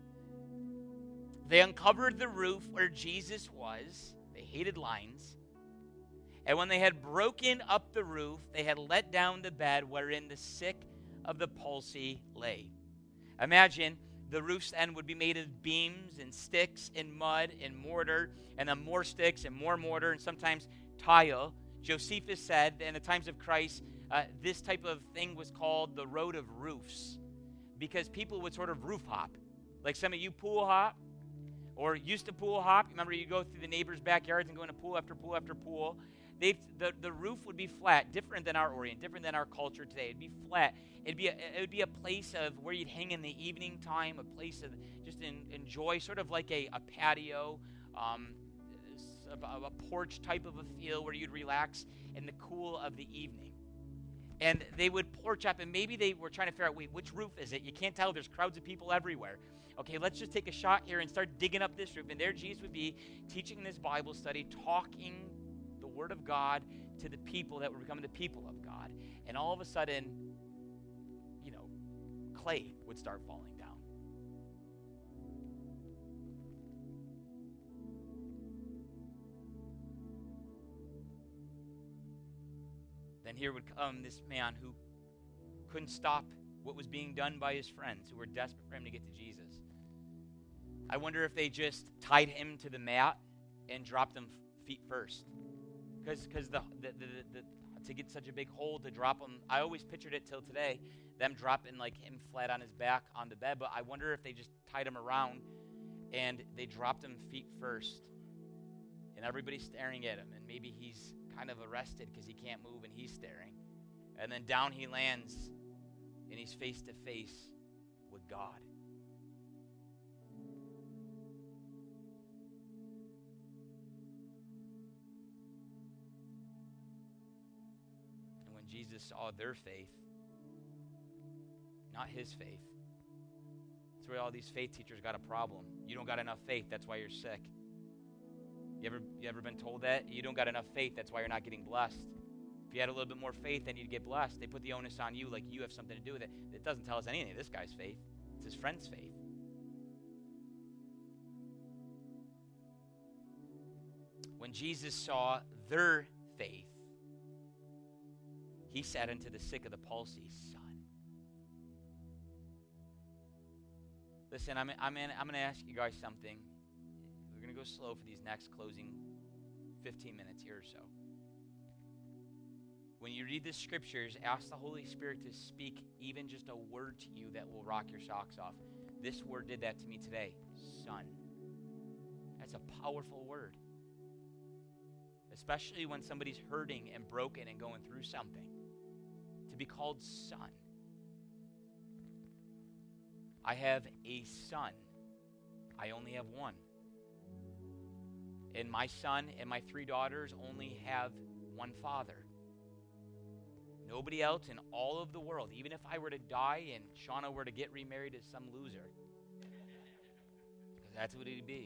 They uncovered the roof where Jesus was. They hated lines. And when they had broken up the roof, they had let down the bed wherein the sick of the palsy lay. Imagine the roofs then would be made of beams and sticks and mud and mortar, and then more sticks and more mortar and sometimes tile. Josephus said in the times of Christ, uh, this type of thing was called the road of roofs because people would sort of roof hop. Like some of you pool hop or used to pool hop. Remember you go through the neighbors' backyards and go into pool after pool after pool. They've, the, the roof would be flat, different than our Orient, different than our culture today. It'd be flat. It'd be a, it would be a place of where you'd hang in the evening time, a place of just in, enjoy, sort of like a, a patio, um, a, a porch type of a feel where you'd relax in the cool of the evening. And they would porch up, and maybe they were trying to figure out, wait, which roof is it? You can't tell. There's crowds of people everywhere. Okay, let's just take a shot here and start digging up this roof. And there Jesus would be teaching this Bible study, talking the Word of God to the people that were becoming the people of God. And all of a sudden, you know, clay would start falling down. Then here would come this man who couldn't stop what was being done by his friends who were desperate for him to get to Jesus. I wonder if they just tied him to the mat and dropped him feet first. Because because the, the, the, the, the to get such a big hole to drop him, I always pictured it till today, them dropping like him flat on his back on the bed. But I wonder if they just tied him around and they dropped him feet first. And everybody's staring at him. And maybe he's kind of arrested because he can't move and he's staring. And then down he lands and he's face to face with God. And when Jesus saw their faith, not his faith, that's where all these faith teachers got a problem. You don't got enough faith, that's why you're sick. You ever, you ever been told that? You don't got enough faith, that's why you're not getting blessed. If you had a little bit more faith, then you'd get blessed. They put the onus on you like you have something to do with it. It doesn't tell us anything of this guy's faith. It's his friend's faith. when Jesus saw their faith, he said unto the sick of the palsy, Son. Listen, I'm, I'm, in, I'm going to ask you guys something. We're going to go slow for these next closing fifteen minutes here or so. When you read the scriptures, ask the Holy Spirit to speak even just a word to you that will rock your socks off. This word did that to me today. Son. That's a powerful word. Especially when somebody's hurting and broken and going through something. To be called son. I have a son. I only have one. And my son and my three daughters only have one father. Nobody else in all of the world, even if I were to die and Shauna were to get remarried to some loser, because that's what it'd be.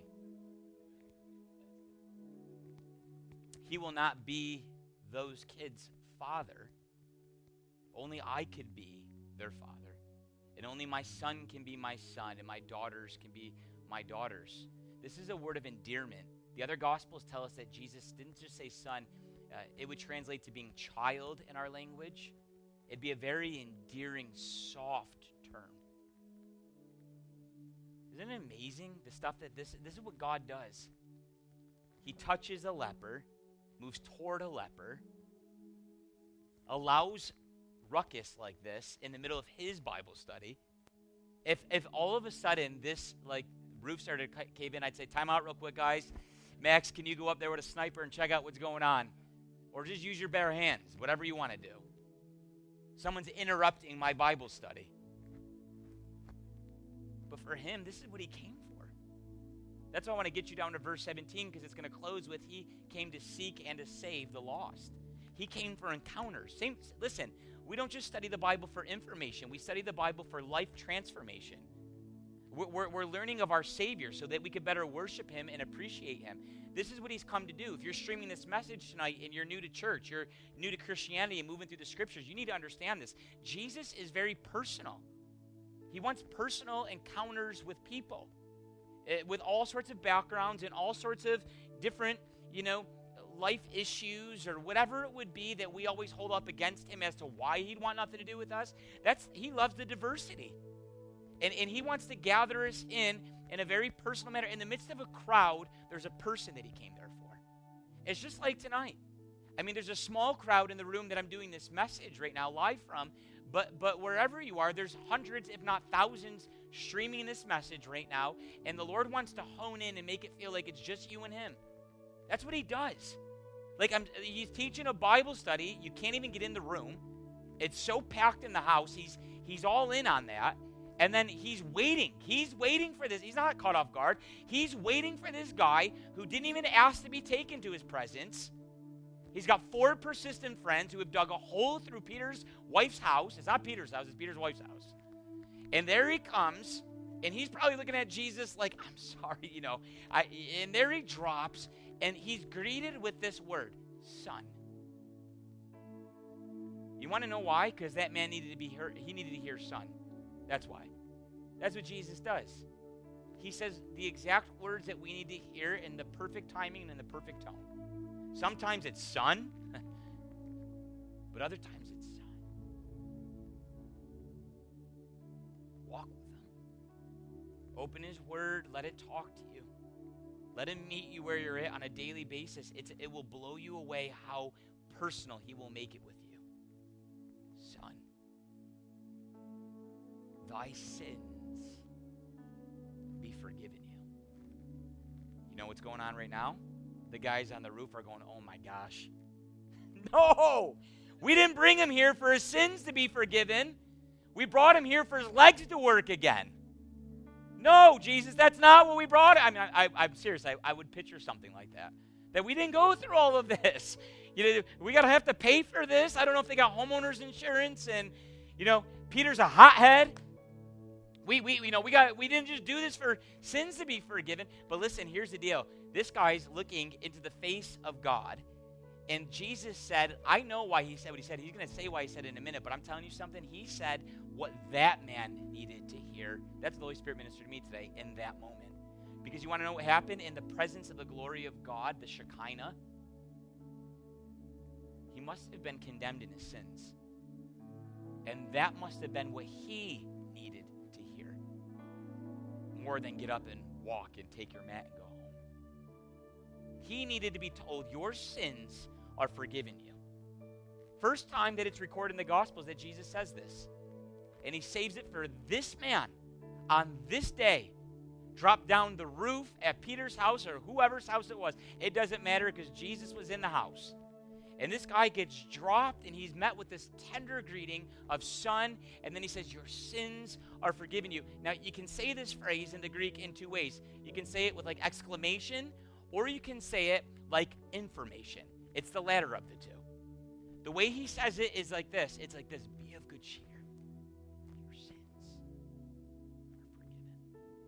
He will not be those kids' father. Only I could be their father. And only my son can be my son, and my daughters can be my daughters. This is a word of endearment. The other Gospels tell us that Jesus didn't just say son. Uh, it would translate to being child in our language. It'd be a very endearing, soft term. Isn't it amazing, the stuff that this, this is what God does. He touches a leper, moves toward a leper, allows ruckus like this in the middle of his Bible study. If if all of a sudden this like roof started to cave in, I'd say, time out real quick, guys. Max, can you go up there with a sniper and check out what's going on? Or just use your bare hands, whatever you want to do. Someone's interrupting my Bible study. But for him, this is what he came for. That's why I want to get you down to verse seventeen, because it's going to close with, he came to seek and to save the lost. He came for encounters. Same, listen, we don't just study the Bible for information. We study the Bible for life transformation. We're, we're, we're learning of our Savior so that we could better worship him and appreciate him. This is what he's come to do. If you're streaming this message tonight and you're new to church, you're new to Christianity and moving through the scriptures, you need to understand this. Jesus is very personal. He wants personal encounters with people, uh, with all sorts of backgrounds and all sorts of different, you know, life issues or whatever it would be that we always hold up against him as to why he'd want nothing to do with us. That's he loves the diversity. And, and he wants to gather us in in a very personal manner. In the midst of a crowd, there's a person that he came there for. It's just like tonight. I mean, there's a small crowd in the room that I'm doing this message right now live from, but but wherever you are, there's hundreds, if not thousands, streaming this message right now, and the Lord wants to hone in and make it feel like it's just you and him. That's what he does. Like, I'm, he's teaching a Bible study. You can't even get in the room. It's so packed in the house. He's he's all in on that. And then he's waiting. He's waiting for this. He's not caught off guard. He's waiting for this guy who didn't even ask to be taken to his presence. He's got four persistent friends who have dug a hole through Peter's wife's house. It's not Peter's house. It's Peter's wife's house. And there he comes, and he's probably looking at Jesus like, I'm sorry, you know. I, and there he drops, and he's greeted with this word, son. You want to know why? Because that man needed to be heard. He needed to hear son. That's why. That's what Jesus does. He says the exact words that we need to hear in the perfect timing and in the perfect tone. Sometimes it's son, but other times it's son. Walk with him. Open his word. Let it talk to you. Let him meet you where you're at on a daily basis. It's, it will blow you away how personal he will make it with you. Son. Thy sins be forgiven you. You know what's going on right now? The guys on the roof are going, oh my gosh. No! We didn't bring him here for his sins to be forgiven. We brought him here for his legs to work again. No, Jesus, that's not what we brought. I mean, I, I, I'm serious. I, I would picture something like that. That we didn't go through all of this. You know, we got to have to pay for this. I don't know if they got homeowners insurance. And, you know, Peter's a hothead. We, we, you know, we got, we didn't just do this for sins to be forgiven. But listen, here's the deal. This guy's looking into the face of God. And Jesus said, I know why he said what he said. He's going to say why he said it in a minute. But I'm telling you something. He said what that man needed to hear. That's what the Holy Spirit ministered to me today in that moment. Because you want to know what happened? In the presence of the glory of God, the Shekinah, he must have been condemned in his sins. And that must have been what he needed to hear. More than get up and walk and take your mat and go home. He needed to be told, your sins are forgiven you. First time that it's recorded in the Gospels that Jesus says this. And he saves it for this man on this day. Dropped down the roof at Peter's house or whoever's house it was. It doesn't matter because Jesus was in the house. And this guy gets dropped, and he's met with this tender greeting of son, and then he says, your sins are forgiven you. Now, you can say this phrase in the Greek in two ways. You can say it with like exclamation, or you can say it like information. It's the latter of the two. The way he says it is like this. It's like this, be of good cheer. Your sins are forgiven.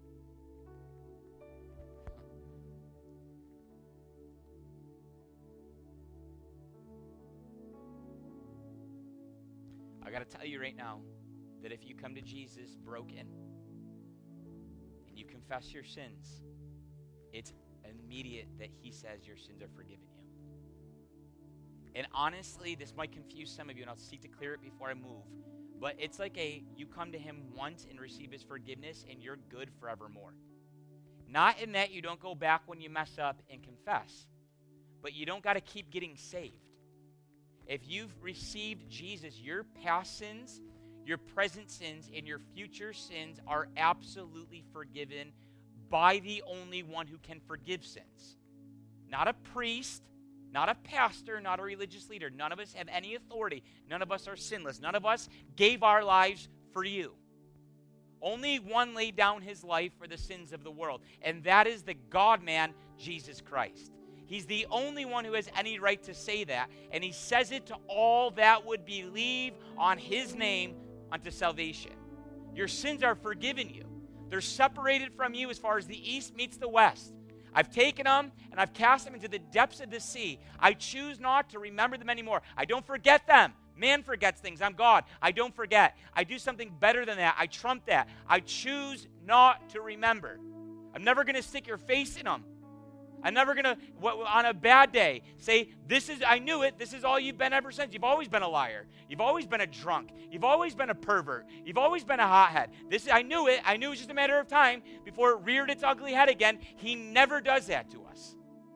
I got to tell you right now that if you come to Jesus broken and you confess your sins, it's immediate that he says your sins are forgiven you. And honestly, this might confuse some of you, and I'll seek to clear it before I move, but it's like a, you come to him once and receive his forgiveness, and you're good forevermore. Not in that you don't go back when you mess up and confess, but you don't got to keep getting saved. If you've received Jesus, your past sins, your present sins, and your future sins are absolutely forgiven by the only one who can forgive sins. Not a priest, not a pastor, not a religious leader. None of us have any authority. None of us are sinless. None of us gave our lives for you. Only one laid down his life for the sins of the world, and that is the God-man, Jesus Christ. He's the only one who has any right to say that, and he says it to all that would believe on his name unto salvation. Your sins are forgiven you. They're separated from you as far as the east meets the west. I've taken them, and I've cast them into the depths of the sea. I choose not to remember them anymore. I don't forget them. Man forgets things. I'm God. I don't forget. I do something better than that. I trump that. I choose not to remember. I'm never going to stick your face in them. I'm never going to, on a bad day, say, this is, I knew it, this is all you've been ever since. You've always been a liar. You've always been a drunk. You've always been a pervert. You've always been a hothead. This is, I knew it. I knew it was just a matter of time before it reared its ugly head again. He never does that to us.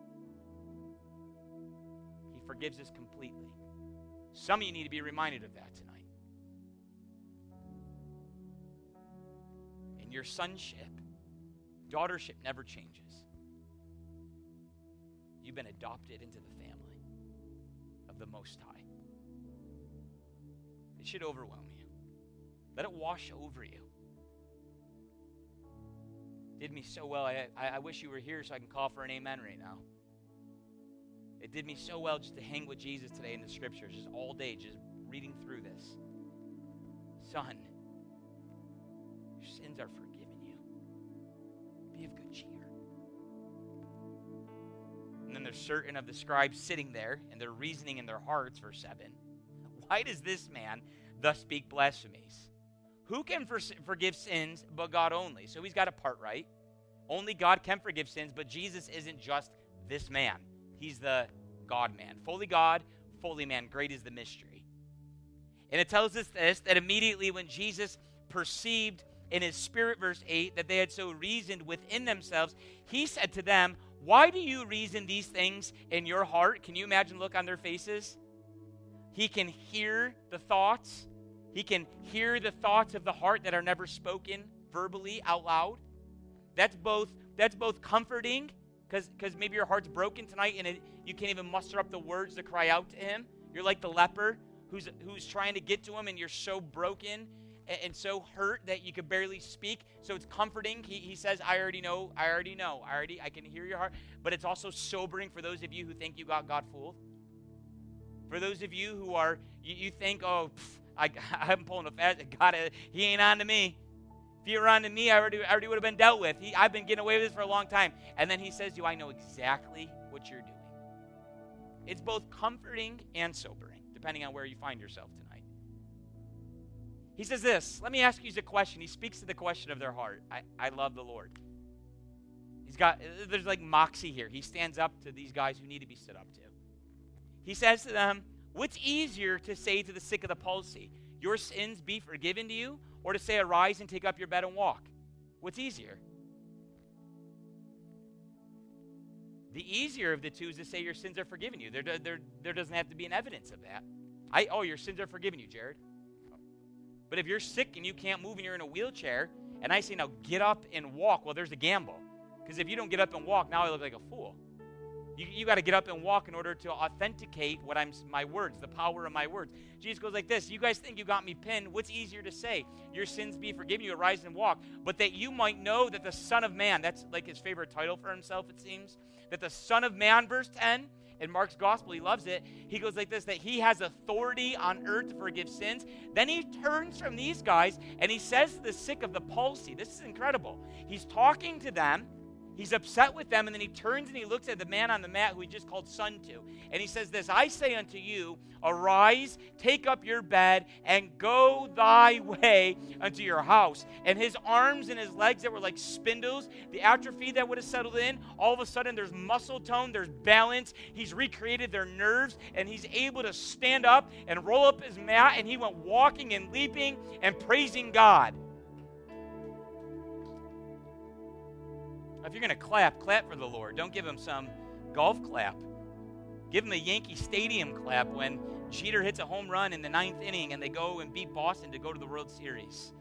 He forgives us completely. Some of you need to be reminded of that tonight. And your sonship, daughtership never changes. You've been adopted into the family of the Most High. It should overwhelm you. Let it wash over you. Did me so well. I, I, I wish you were here so I can call for an amen right now. It did me so well just to hang with Jesus today in the scriptures, just all day, just reading through this. Son, your sins are forgiven you. Be of good cheer. And then there's certain of the scribes sitting there, and they're reasoning in their hearts, verse seven. Why does this man thus speak blasphemies? Who can for- forgive sins but God only? So he's got a part right. Only God can forgive sins, but Jesus isn't just this man. He's the God-man. Fully God, fully man. Great is the mystery. And it tells us this, that immediately when Jesus perceived in his spirit, verse eight, that they had so reasoned within themselves, he said to them, why do you reason these things in your heart? Can you imagine the look on their faces? He can hear the thoughts. He can hear the thoughts of the heart that are never spoken verbally out loud. That's both, that's both comforting, because because maybe your heart's broken tonight and it, you can't even muster up the words to cry out to him. You're like the leper who's who's trying to get to him, and you're so broken and, and so hurt that you could barely speak. So it's comforting. He he says, I already know, I already know, I already I can hear your heart. But it's also sobering for those of you who think you got God fooled. For those of you who are, you, you think, oh, pff, I, I'm pulling a fast, God, he ain't on to me. If he were on to me, I already, I already would have been dealt with. He, I've been getting away with this for a long time. And then he says to you, I know exactly what you're doing. It's both comforting and sobering, depending on where you find yourself tonight. He says this, let me ask you a question. He speaks to the question of their heart. I, I love the Lord. He's got, there's like moxie here. He stands up to these guys who need to be stood up to. He says to them, what's easier to say to the sick of the palsy, your sins be forgiven to you, or to say, arise and take up your bed and walk? What's easier? The easier of the two is to say your sins are forgiven you. There, there, there doesn't have to be an evidence of that. I, oh, your sins are forgiven you, Jared. But if you're sick and you can't move and you're in a wheelchair, and I say, now get up and walk, well, there's a gamble. Because if you don't get up and walk, now I look like a fool. You, you got to get up and walk in order to authenticate what I'm, my words, the power of my words. Jesus goes like this, you guys think you got me pinned. What's easier to say? Your sins be forgiven you, arise and walk. But that you might know that the Son of Man, that's like his favorite title for himself, it seems, that the Son of Man, verse ten, in Mark's gospel, he loves it. He goes like this, that he has authority on earth to forgive sins. Then he turns from these guys and he says to the sick of the palsy, this is incredible. He's talking to them. He's upset with them, and then he turns and he looks at the man on the mat who he just called son to. And he says this, I say unto you, arise, take up your bed, and go thy way unto your house. And his arms and his legs that were like spindles, the atrophy that would have settled in, all of a sudden there's muscle tone, there's balance. He's recreated their nerves, and he's able to stand up and roll up his mat, and he went walking and leaping and praising God. If you're going to clap, clap for the Lord. Don't give him some golf clap. Give him a Yankee Stadium clap when Jeter hits a home run in the ninth inning and they go and beat Boston to go to the World Series.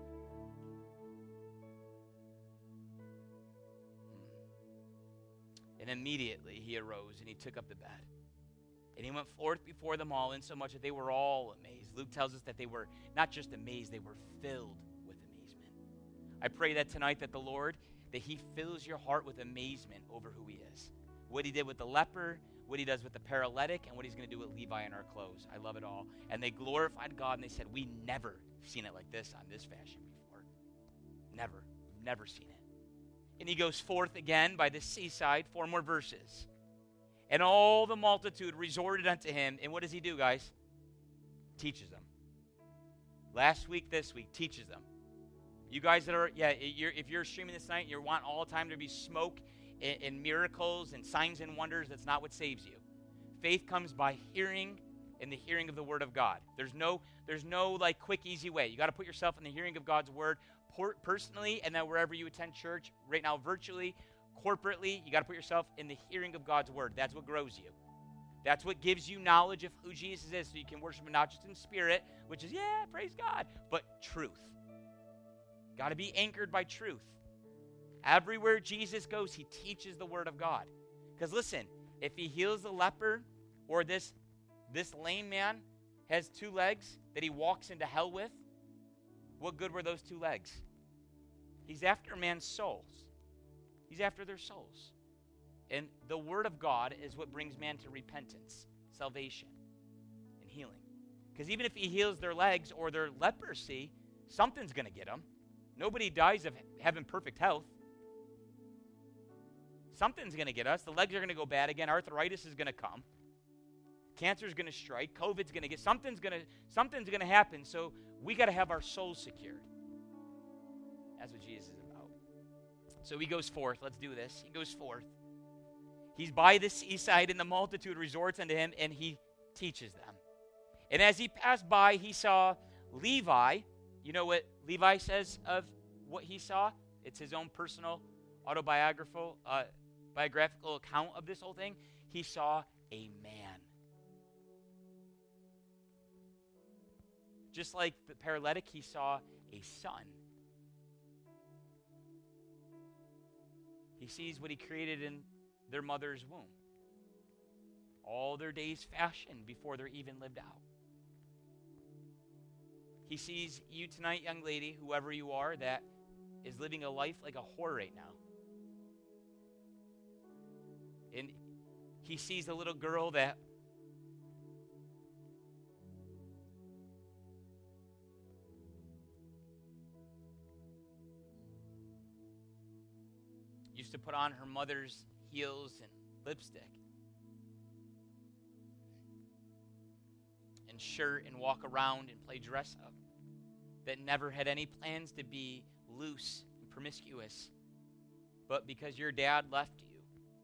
And immediately he arose and he took up the bed. And he went forth before them all, insomuch that they were all amazed. Luke tells us that they were not just amazed, they were filled with amazement. I pray that tonight that the Lord, that he fills your heart with amazement over who he is. What he did with the leper, what he does with the paralytic, and what he's going to do with Levi in our clothes. I love it all. And they glorified God, and they said, we never seen it like this on this fashion before. Never. Never seen it. And he goes forth again by the seaside, four more verses. And all the multitude resorted unto him. And what does he do, guys? Teaches them. Last week, this week, teaches them. You guys that are, yeah, you're, if you're streaming this night, you want all the time to be smoke and, and miracles and signs and wonders, that's not what saves you. Faith comes by hearing and the hearing of the word of God. There's no, there's no like quick, easy way. You got to put yourself in the hearing of God's word personally, and then wherever you attend church, right now virtually, corporately, you got to put yourself in the hearing of God's word. That's what grows you. That's what gives you knowledge of who Jesus is, so you can worship him not just in spirit, which is, yeah, praise God, but truth. Got to be anchored by truth. Everywhere Jesus goes, he teaches the word of God. Because listen, if he heals the leper, or this, this lame man has two legs that he walks into hell with, what good were those two legs? He's after man's souls. He's after their souls. And the word of God is what brings man to repentance, salvation, and healing. Because even if he heals their legs or their leprosy, something's going to get them. Nobody dies of having perfect health. Something's going to get us. The legs are going to go bad again. Arthritis is going to come. Cancer is going to strike. COVID's going to get, something's going to, something's going to happen. So we got to have our souls secured. That's what Jesus is about. So he goes forth. Let's do this. He goes forth. He's by the seaside, and the multitude resorts unto him, and he teaches them. And as he passed by, he saw Levi. You know what Levi says of what he saw? It's his own personal autobiographical uh, biographical account of this whole thing. He saw a man. Just like the paralytic, he saw a son. He sees what he created in their mother's womb. All their days fashioned before they're even lived out. He sees you tonight, young lady, whoever you are, that is living a life like a whore right now. And he sees a little girl that used to put on her mother's heels and lipstick and shirt and walk around and play dress up, that never had any plans to be loose and promiscuous, but because your dad left you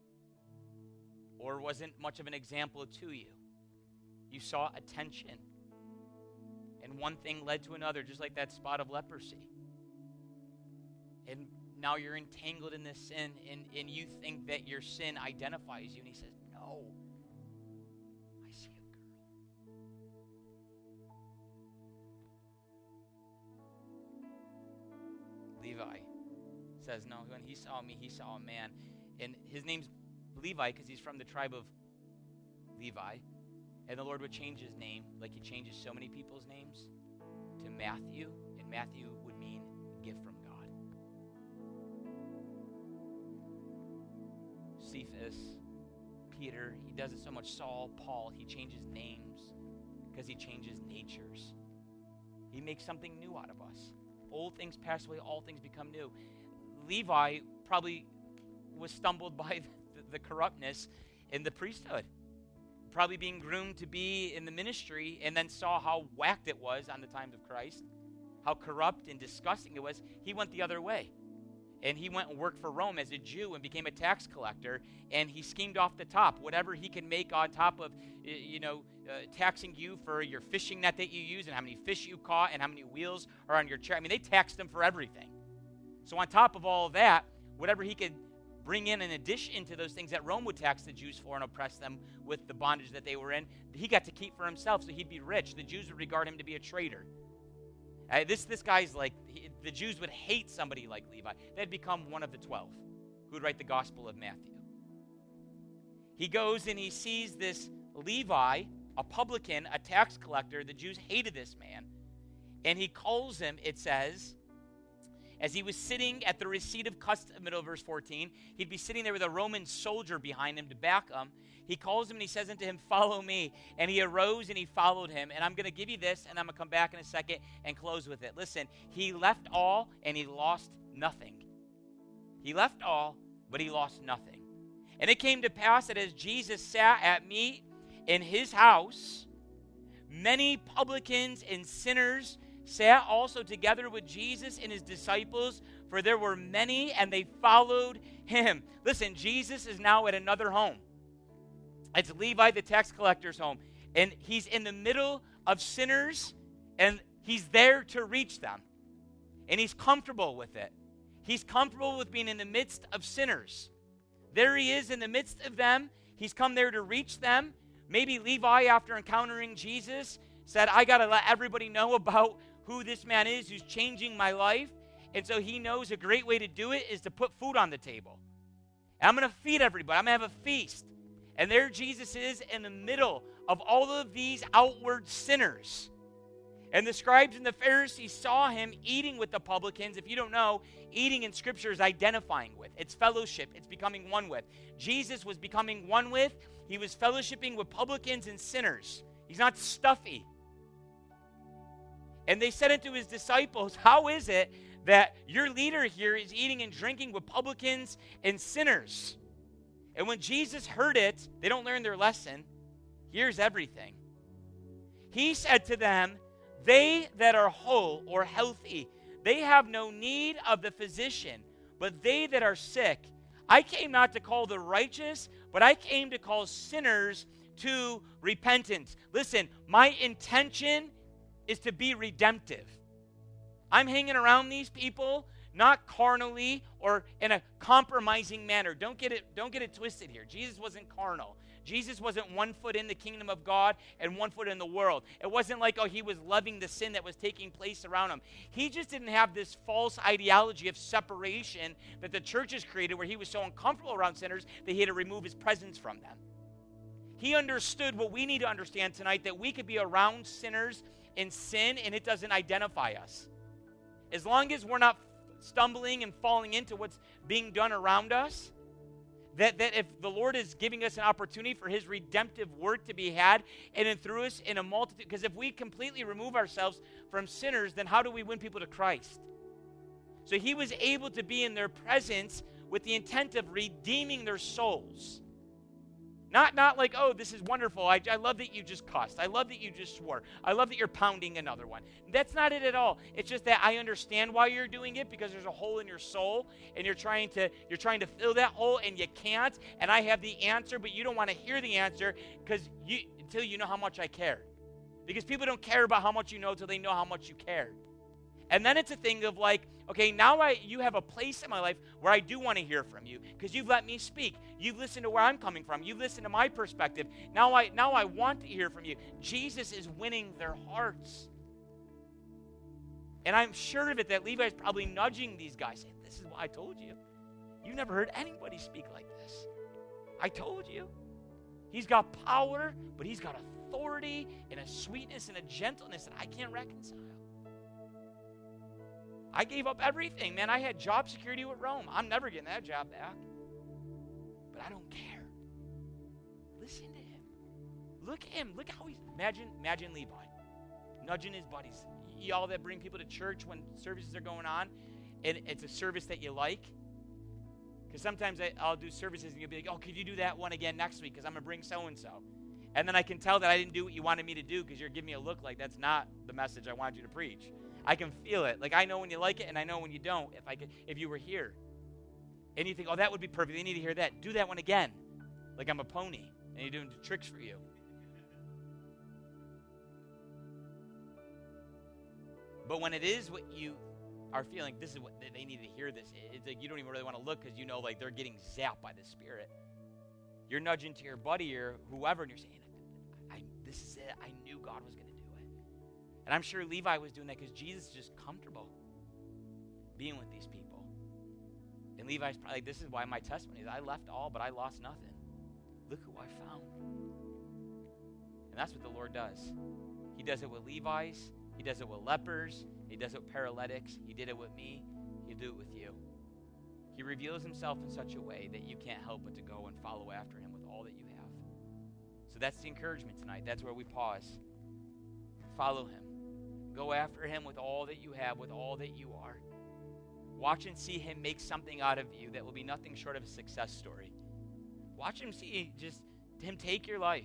or wasn't much of an example to you. You saw attention. And one thing led to another, just like that spot of leprosy. And now you're entangled in this sin, and, and you think that your sin identifies you. And he says, no, I see a girl. Levi says, no, when he saw me, he saw a man. And his name's Levi because he's from the tribe of Levi. And the Lord would change his name, like he changes so many people's names, to Matthew. And Matthew would mean gift from God. Cephas, Peter, he does it so much. Saul, Paul, he changes names because he changes natures. He makes something new out of us. Old things pass away, all things become new. Levi probably was stumbled by the, the corruptness in the priesthood. Probably being groomed to be in the ministry, and then saw how whacked it was on the times of Christ, how corrupt and disgusting it was. He went the other way. And he went and worked for Rome as a Jew and became a tax collector, and he schemed off the top. Whatever he can make on top of, you know, uh, taxing you for your fishing net that you use and how many fish you caught and how many wheels are on your chair. I mean, they taxed him for everything. So on top of all of that, whatever he could bring in in addition to those things that Rome would tax the Jews for and oppress them with the bondage that they were in, he got to keep for himself, so he'd be rich. The Jews would regard him to be a traitor. Uh, this this guy's like, he, the Jews would hate somebody like Levi. They'd become one of the twelve who would write the Gospel of Matthew. He goes and he sees this Levi, a publican, a tax collector. The Jews hated this man. And he calls him, it says, as he was sitting at the receipt of custom, middle of verse fourteen, he'd be sitting there with a Roman soldier behind him to back him. He calls him and he says unto him, follow me. And he arose and he followed him. And I'm going to give you this, and I'm going to come back in a second and close with it. Listen, he left all and he lost nothing. He left all, but he lost nothing. And it came to pass that as Jesus sat at meat in his house, many publicans and sinners sat also together with Jesus and his disciples, for there were many, and they followed him. Listen, Jesus is now at another home. It's Levi, the tax collector's home. And he's in the middle of sinners, and he's there to reach them. And he's comfortable with it. He's comfortable with being in the midst of sinners. There he is in the midst of them. He's come there to reach them. Maybe Levi, after encountering Jesus, said, I got to let everybody know about who this man is who's changing my life. And so he knows a great way to do it is to put food on the table. And I'm going to feed everybody. I'm going to have a feast. And there Jesus is in the middle of all of these outward sinners. And the scribes and the Pharisees saw him eating with the publicans. If you don't know, eating in Scripture is identifying with. It's fellowship. It's becoming one with. Jesus was becoming one with. He was fellowshipping with publicans and sinners. He's not stuffy. And they said unto his disciples, how is it that your leader here is eating and drinking with publicans and sinners? And when Jesus heard it, they don't learn their lesson. Here's everything. He said to them, they that are whole or healthy, they have no need of the physician, but they that are sick. I came not to call the righteous, but I came to call sinners to repentance. Listen, my intention is to be redemptive. I'm hanging around these people not carnally or in a compromising manner. Don't get it, don't get it twisted here. Jesus wasn't carnal. Jesus wasn't one foot in the kingdom of God and one foot in the world. It wasn't like, oh, he was loving the sin that was taking place around him. He just didn't have this false ideology of separation that the church has created, where he was so uncomfortable around sinners that he had to remove his presence from them. He understood what we need to understand tonight, that we could be around sinners in sin and it doesn't identify us. As long as we're not stumbling and falling into what's being done around us, that, that if the Lord is giving us an opportunity for his redemptive work to be had in and through us in a multitude, because if we completely remove ourselves from sinners, then how do we win people to Christ? So he was able to be in their presence with the intent of redeeming their souls. Not not like, oh, this is wonderful. I, I love that you just cussed. I love that you just swore. I love that you're pounding another one. That's not it at all. It's just that I understand why you're doing it, because there's a hole in your soul, and you're trying to you're trying to fill that hole, and you can't. And I have the answer, but you don't want to hear the answer because you until you know how much I care. Because people don't care about how much you know until they know how much you care. And then it's a thing of like, okay, now I you have a place in my life where I do want to hear from you because you've let me speak. You've listened to where I'm coming from. You've listened to my perspective. Now I now I want to hear from you. Jesus is winning their hearts. And I'm sure of it that Levi's probably nudging these guys, saying, this is what I told you. You've never heard anybody speak like this. I told you. He's got power, but he's got authority and a sweetness and a gentleness that I can't reconcile. I gave up everything, man. I had job security with Rome. I'm never getting that job back. But I don't care. Listen to him. Look at him. Look how he's, imagine, imagine Levi nudging his buddies. Y'all that bring people to church when services are going on, and it's a service that you like. Because sometimes I, I'll do services and you'll be like, oh, could you do that one again next week because I'm going to bring so-and-so. And then I can tell that I didn't do what you wanted me to do because you're giving me a look like that's not the message I wanted you to preach. I can feel it. Like I know when you like it and I know when you don't. If I could, if you were here and you think, oh, that would be perfect. They need to hear that. Do that one again. Like I'm a pony and you're doing tricks for you. But when it is what you are feeling, this is what they need to hear this. It's like you don't even really want to look because you know like they're getting zapped by the Spirit. You're nudging to your buddy or whoever and you're saying, I, this is it. I knew God was going to do it. And I'm sure Levi was doing that because Jesus is just comfortable being with these people. And Levi's probably like, this is why my testimony is I left all, but I lost nothing. Look who I found. And that's what the Lord does. He does it with Levi's. He does it with lepers. He does it with paralytics. He did it with me. He'll do it with you. He reveals himself in such a way that you can't help but to go and follow after him with all that you have. So that's the encouragement tonight. That's where we pause. Follow him. Go after him with all that you have, with all that you are. Watch and see him make something out of you that will be nothing short of a success story. Watch him see just him take your life.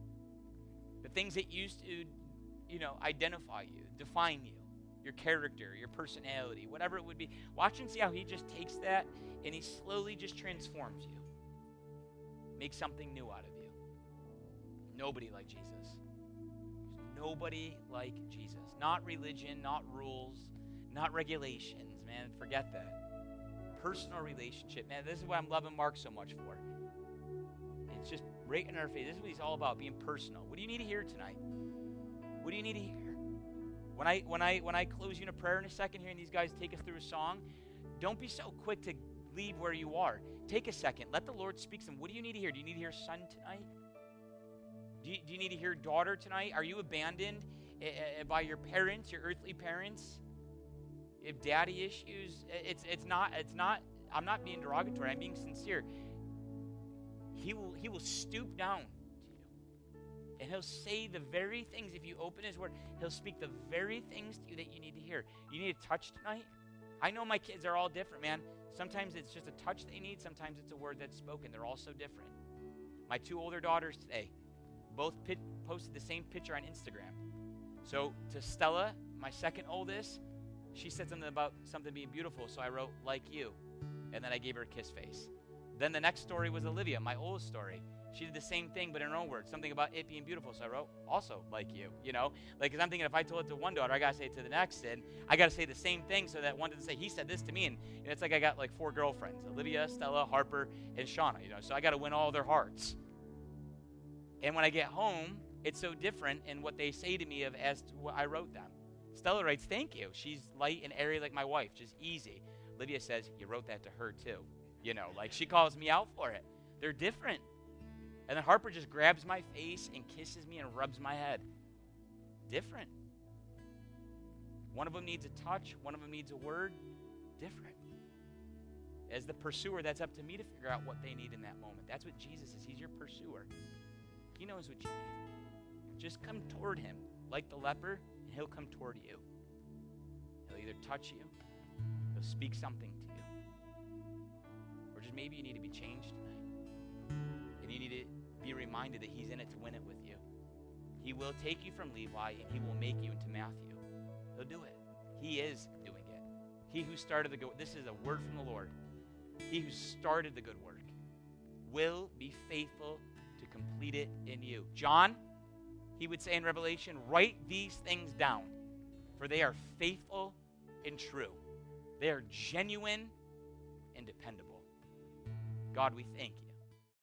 The things that used to, you know, identify you, define you, your character, your personality, whatever it would be. Watch and see how he just takes that and he slowly just transforms you. Makes something new out of you. Nobody like Jesus. Nobody like Jesus. Not religion, not rules, not regulations, man. Forget that. Personal relationship. Man, this is what I'm loving Mark so much for. It's just right in our face. This is what he's all about, being personal. What do you need to hear tonight? What do you need to hear? When I when I when I close you in a prayer in a second here and these guys take us through a song, don't be so quick to leave where you are. Take a second. Let the Lord speak to them. What do you need to hear? Do you need to hear son tonight? Do you, do you need to hear daughter tonight? Are you abandoned uh, by your parents, your earthly parents? You have daddy issues? It's it's not it's not. I'm not being derogatory. I'm being sincere. He will he will stoop down to you, and he'll say the very things. If you open his word, he'll speak the very things to you that you need to hear. You need a touch tonight. I know my kids are all different, man. Sometimes it's just a touch they need. Sometimes it's a word that's spoken. They're all so different. My two older daughters today both pit, posted the same picture on Instagram. So to Stella, my second oldest, she said something about something being beautiful, so I wrote, like you. And then I gave her a kiss face. Then the next story was Olivia, my oldest story. She did the same thing, but in her own words, something about it being beautiful. So I wrote, also like you, you know? Like, because I'm thinking if I told it to one daughter, I got to say it to the next, and I got to say the same thing so that one doesn't say, he said this to me. And you know, it's like I got like four girlfriends, Olivia, Stella, Harper, and Shauna, you know? So I got to win all their hearts. And when I get home, it's so different in what they say to me of as to what I wrote them. Stella writes, thank you. She's light and airy like my wife, just easy. Olivia says, you wrote that to her too. You know, like she calls me out for it. They're different. And then Harper just grabs my face and kisses me and rubs my head. Different. One of them needs a touch. One of them needs a word. Different. As the pursuer, that's up to me to figure out what they need in that moment. That's what Jesus is. He's your pursuer. He knows what you need. Just come toward him like the leper, and he'll come toward you. He'll either touch you, he'll speak something to you, or just maybe you need to be changed tonight. And you need to be reminded that he's in it to win it with you. He will take you from Levi and he will make you into Matthew. He'll do it. He is doing it. He who started the good, this is a word from the Lord. He who started the good work will be faithful to complete it in you. John, he would say in Revelation, write these things down, for they are faithful and true. They are genuine and dependable. God, we thank you